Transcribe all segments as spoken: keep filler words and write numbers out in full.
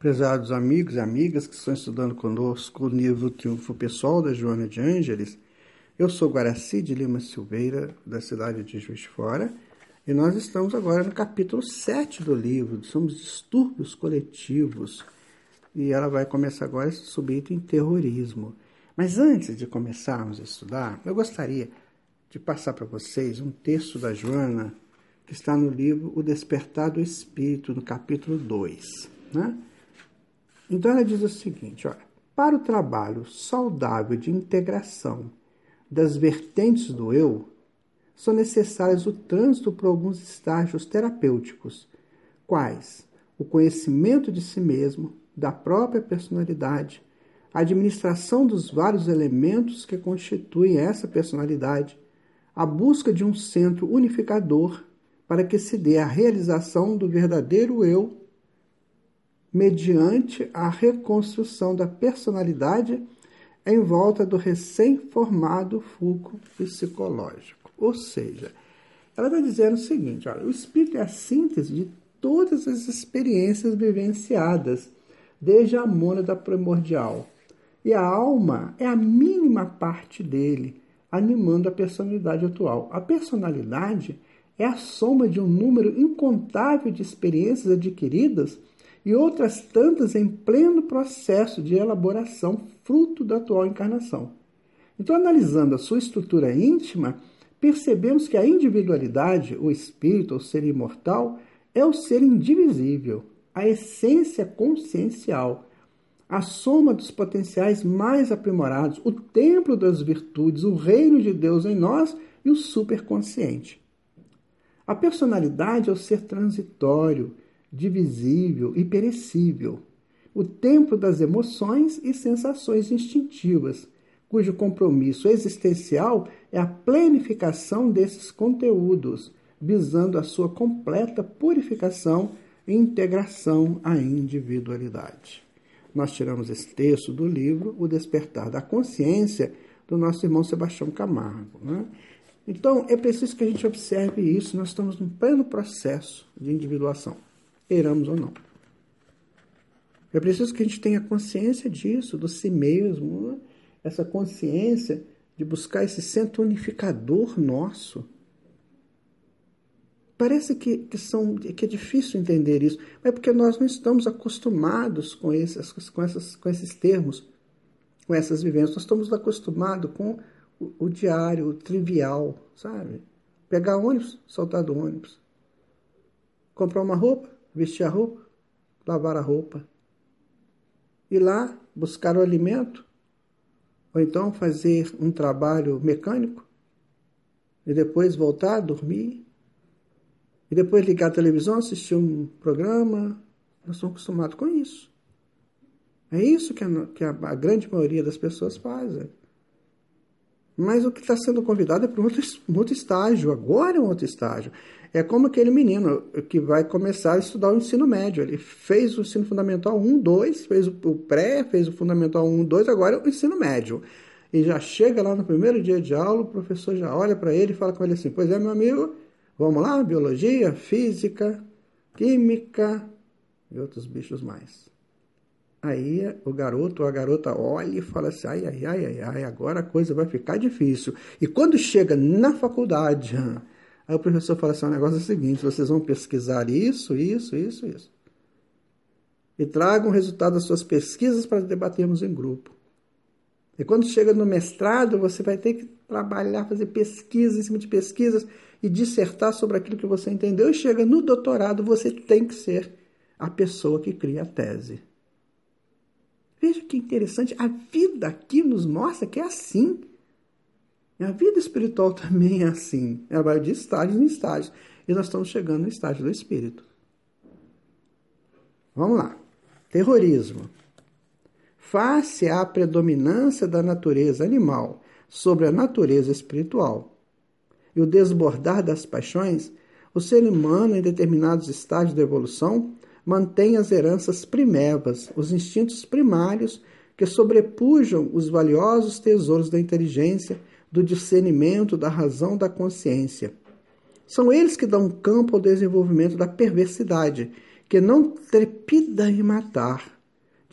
Prezados amigos e amigas que estão estudando conosco o livro Triunfo Pessoal da Joana de Ângeles, eu sou Guaraci de Lima Silveira, da cidade de Juiz de Fora, e nós estamos agora no capítulo sete do livro, somos distúrbios coletivos, e ela vai começar agora esse subitem em terrorismo. Mas antes de começarmos a estudar, eu gostaria de passar para vocês um texto da Joana, que está no livro O Despertar do Espírito, no capítulo dois, né? Então ela diz o seguinte, olha, para o trabalho saudável de integração das vertentes do eu, são necessários o trânsito por alguns estágios terapêuticos, quais o conhecimento de si mesmo, da própria personalidade, a administração dos vários elementos que constituem essa personalidade, a busca de um centro unificador para que se dê a realização do verdadeiro eu mediante a reconstrução da personalidade em volta do recém-formado fulcro psicológico. Ou seja, ela está dizendo o seguinte, olha, o espírito é a síntese de todas as experiências vivenciadas, desde a mônada primordial. E a alma é a mínima parte dele, animando a personalidade atual. A personalidade é a soma de um número incontável de experiências adquiridas e outras tantas em pleno processo de elaboração, fruto da atual encarnação. Então, analisando a sua estrutura íntima, percebemos que a individualidade, o espírito, o ser imortal, é o ser indivisível, a essência consciencial, a soma dos potenciais mais aprimorados, o templo das virtudes, o reino de Deus em nós e o superconsciente. A personalidade é o ser transitório, divisível e perecível, o templo das emoções e sensações instintivas, cujo compromisso existencial é a planificação desses conteúdos, visando a sua completa purificação e integração à individualidade. Nós tiramos esse texto do livro O Despertar da Consciência, do nosso irmão Sebastião Camargo, né? Então, é preciso que a gente observe isso, nós estamos num pleno processo de individuação, queiramos ou não. É preciso que a gente tenha consciência disso, do si mesmo, né? Essa consciência de buscar esse centro unificador nosso. Parece que, que, são, que é difícil entender isso, mas é porque nós não estamos acostumados com esses, com, essas, com esses termos, com essas vivências. Nós estamos acostumados com o, o diário, o trivial, sabe? Pegar ônibus, soltar do ônibus. Comprar uma roupa, vestir a roupa, lavar a roupa. Ir lá, buscar o alimento, ou então fazer um trabalho mecânico, e depois voltar, dormir, e depois ligar a televisão, assistir um programa. Nós estamos acostumados com isso. É isso que a, que a, a grande maioria das pessoas fazem. Mas o que está sendo convidado é para um outro, um outro estágio. Agora é um outro estágio. É como aquele menino que vai começar a estudar o ensino médio. Ele fez o ensino fundamental um, dois, fez o pré, fez o fundamental um, dois, agora é o ensino médio. E já chega lá no primeiro dia de aula, o professor já olha para ele e fala com ele assim, pois é, meu amigo, vamos lá, biologia, física, química e outros bichos mais. Aí o garoto ou a garota olha e fala assim, ai, ai, ai, ai, ai, agora a coisa vai ficar difícil. E quando chega na faculdade, aí o professor fala assim, o negócio é o seguinte, vocês vão pesquisar isso, isso, isso, isso. E tragam o resultado das suas pesquisas para debatermos em grupo. E quando chega no mestrado, você vai ter que trabalhar, fazer pesquisa em cima de pesquisas e dissertar sobre aquilo que você entendeu. E chega no doutorado, você tem que ser a pessoa que cria a tese. Veja que interessante, a vida aqui nos mostra que é assim. A vida espiritual também é assim. Ela vai de estágios em estágios. E nós estamos chegando no estágio do espírito. Vamos lá. Terrorismo. Face à predominância da natureza animal sobre a natureza espiritual e o desbordar das paixões, o ser humano, em determinados estágios da evolução, mantém as heranças primevas, os instintos primários que sobrepujam os valiosos tesouros da inteligência, do discernimento, da razão, da consciência. São eles que dão campo ao desenvolvimento da perversidade, que não trepida em matar,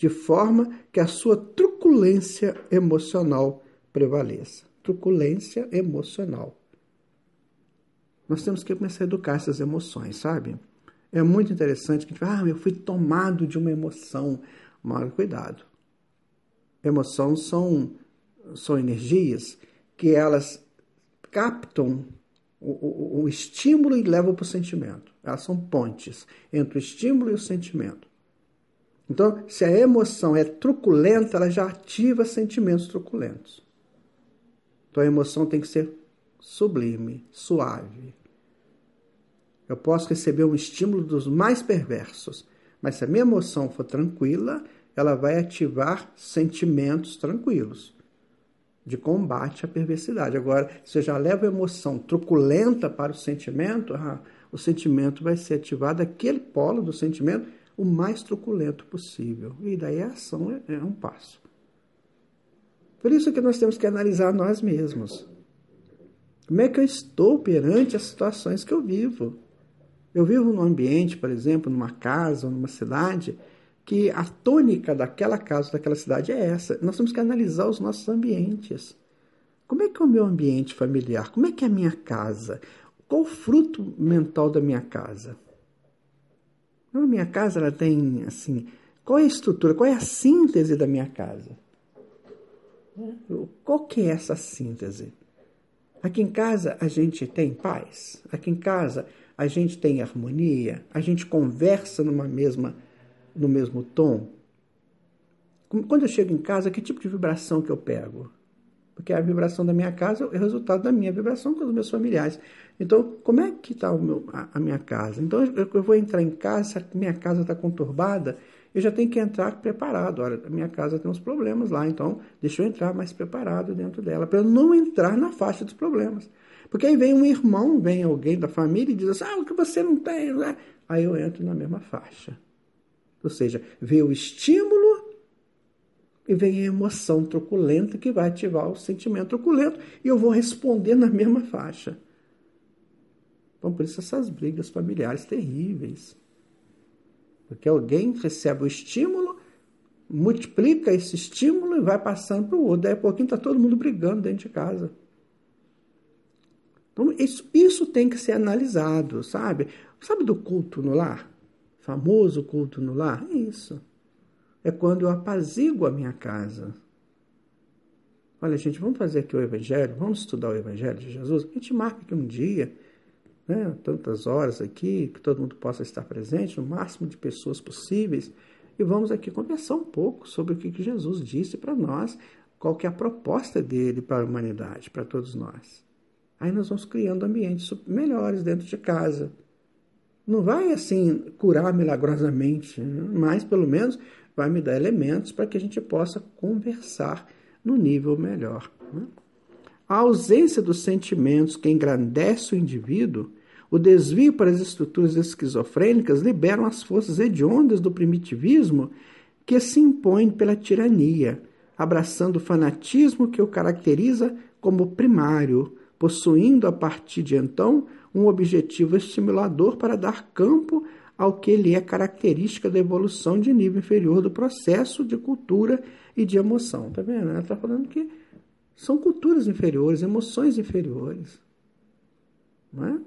de forma que a sua truculência emocional prevaleça. Truculência emocional. Nós temos que começar a educar essas emoções, sabe? É muito interessante que a gente fala, ah, eu fui tomado de uma emoção. Mas cuidado. Emoções são, são energias que elas captam o, o, o estímulo e levam para o sentimento. Elas são pontes entre o estímulo e o sentimento. Então, se a emoção é truculenta, ela já ativa sentimentos truculentos. Então, a emoção tem que ser sublime, suave. Eu posso receber um estímulo dos mais perversos, mas se a minha emoção for tranquila, ela vai ativar sentimentos tranquilos, de combate à perversidade. Agora, se eu já levo a emoção truculenta para o sentimento, ah, o sentimento vai ser ativado, aquele polo do sentimento, o mais truculento possível. E daí a ação é, é um passo. Por isso que nós temos que analisar nós mesmos. Como é que eu estou perante as situações que eu vivo? Eu vivo num ambiente, por exemplo, numa casa ou numa cidade, que a tônica daquela casa, daquela cidade é essa. Nós temos que analisar os nossos ambientes. Como é que é o meu ambiente familiar? Como é que é a minha casa? Qual o fruto mental da minha casa? A minha casa, ela tem, assim, qual é a estrutura, qual é a síntese da minha casa? Qual que é essa síntese? Aqui em casa a gente tem paz. Aqui em casa a gente tem harmonia. A gente conversa numa mesma, no mesmo tom. Quando eu chego em casa, que tipo de vibração que eu pego? Porque a vibração da minha casa é o resultado da minha vibração com os meus familiares. Então, como é que está a, a minha casa? Então, eu, eu vou entrar em casa, se a minha casa está conturbada, eu já tenho que entrar preparado. Olha, a minha casa tem uns problemas lá, então deixa eu entrar mais preparado dentro dela, para eu não entrar na faixa dos problemas. Porque aí vem um irmão, vem alguém da família e diz assim, ah, o que você não tem? Né? Aí eu entro na mesma faixa. Ou seja, vê o estímulo e vem a emoção truculenta que vai ativar o sentimento truculento e eu vou responder na mesma faixa. Então, por isso essas brigas familiares terríveis. Porque alguém recebe o estímulo, multiplica esse estímulo e vai passando para o outro. Daí a pouquinho está todo mundo brigando dentro de casa. Então, isso, isso tem que ser analisado, sabe? Sabe do culto no lar? O famoso culto no lar? É isso. É quando eu apazigo a minha casa. Olha, gente, vamos fazer aqui o Evangelho, vamos estudar o Evangelho de Jesus. A gente marca aqui um dia, né, tantas horas aqui, que todo mundo possa estar presente, no máximo de pessoas possíveis, e vamos aqui conversar um pouco sobre o que que Jesus disse para nós, qual que é a proposta dele para a humanidade, para todos nós. Aí nós vamos criando ambientes melhores dentro de casa. Não vai, assim, curar milagrosamente, mas, pelo menos, vai me dar elementos para que a gente possa conversar no nível melhor. Né? A ausência dos sentimentos que engrandece o indivíduo, o desvio para as estruturas esquizofrênicas liberam as forças hediondas do primitivismo que se impõem pela tirania, abraçando o fanatismo que o caracteriza como primário, possuindo a partir de então um objetivo estimulador para dar campo ao que lhe é característica da evolução de nível inferior do processo de cultura e de emoção. Está vendo? Ela está falando que são culturas inferiores, emoções inferiores. Não é?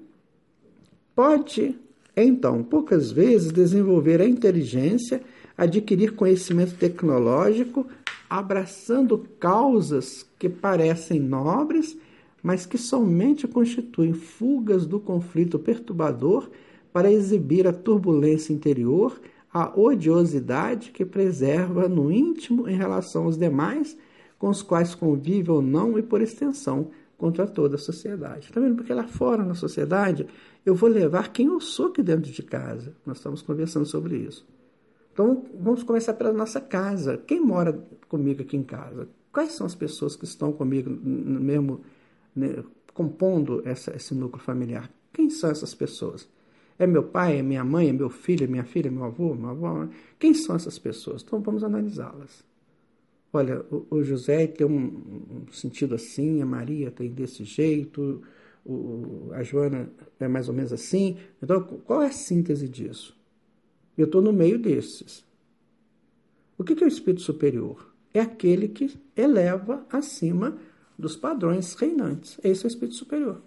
Pode, então, poucas vezes, desenvolver a inteligência, adquirir conhecimento tecnológico, abraçando causas que parecem nobres, mas que somente constituem fugas do conflito perturbador para exibir a turbulência interior, a odiosidade que preserva no íntimo em relação aos demais, com os quais convive ou não e, por extensão, contra toda a sociedade. Está vendo? Porque lá fora, na sociedade, eu vou levar quem eu sou aqui dentro de casa. Nós estamos conversando sobre isso. Então, vamos começar pela nossa casa. Quem mora comigo aqui em casa? Quais são as pessoas que estão comigo no mesmo, né, compondo essa, esse núcleo familiar? Quem são essas pessoas? É meu pai, é minha mãe, é meu filho, é minha filha, é meu avô, meu avô? Quem são essas pessoas? Então, vamos analisá-las. Olha, o, o José tem um, um sentido assim, a Maria tem desse jeito, o, a Joana é mais ou menos assim. Então, qual é a síntese disso? Eu estou no meio desses. O que é o espírito superior? É aquele que eleva acima dos padrões reinantes. Esse é o espírito superior.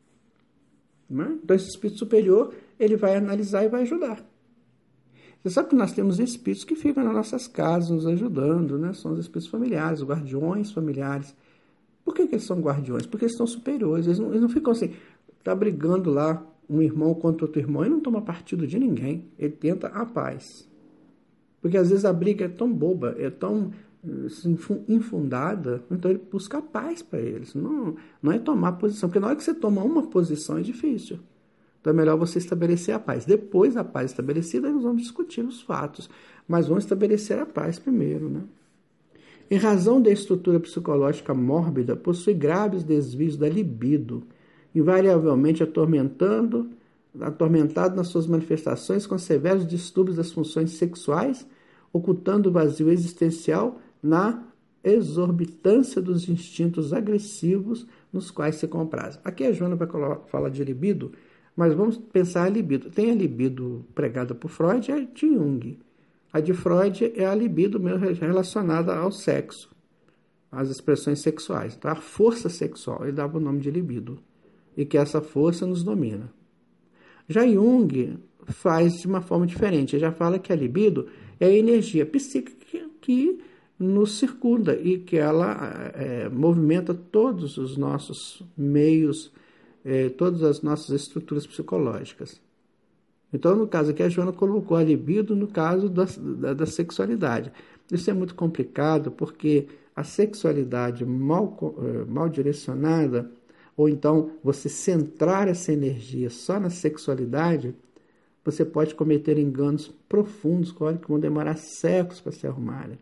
Então, esse espírito superior, ele vai analisar e vai ajudar. Você sabe que nós temos espíritos que ficam nas nossas casas nos ajudando, né? São os espíritos familiares, os guardiões familiares. Por que, que eles são guardiões? Porque eles estão superiores. Eles não, eles não ficam assim, tá brigando lá um irmão contra outro irmão. Ele não toma partido de ninguém. Ele tenta a paz. Porque às vezes a briga é tão boba, é tão assim, infundada, então ele busca a paz para eles. Não, não é tomar posição, porque na hora que você toma uma posição é difícil. Então é melhor você estabelecer a paz. Depois da paz estabelecida, nós vamos discutir os fatos. Mas vamos estabelecer a paz primeiro, né? Em razão da estrutura psicológica mórbida, possui graves desvios da libido, invariavelmente atormentando, atormentado nas suas manifestações com severos distúrbios das funções sexuais, ocultando o vazio existencial na exorbitância dos instintos agressivos nos quais se compraz. Aqui a Joana vai falar de libido, mas vamos pensar a libido. Tem a libido pregada por Freud e a de Jung. A de Freud é a libido mesmo relacionada ao sexo, às expressões sexuais. Então, a força sexual, ele dava o nome de libido, e que essa força nos domina. Já Jung faz de uma forma diferente. Ele já fala que a libido é a energia psíquica que nos circunda e que ela é, movimenta todos os nossos meios, é, todas as nossas estruturas psicológicas. Então, no caso aqui, a Joana colocou a libido no caso da, da, da sexualidade. Isso é muito complicado porque a sexualidade mal, mal direcionada, ou então você centrar essa energia só na sexualidade, você pode cometer enganos profundos que vão demorar séculos para se arrumarem.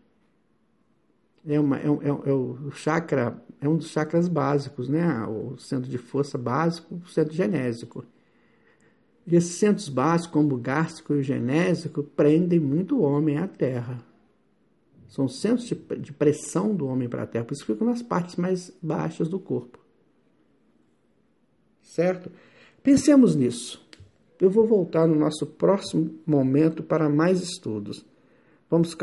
É, uma, é, é, é o chakra, é um dos chakras básicos, né? O centro de força básico, o centro genésico. E esses centros básicos, como o gástrico e o genésico, prendem muito o homem à terra. São centros de, de pressão do homem para a terra, por isso ficam nas partes mais baixas do corpo. Certo? Pensemos nisso. Eu vou voltar no nosso próximo momento para mais estudos. Vamos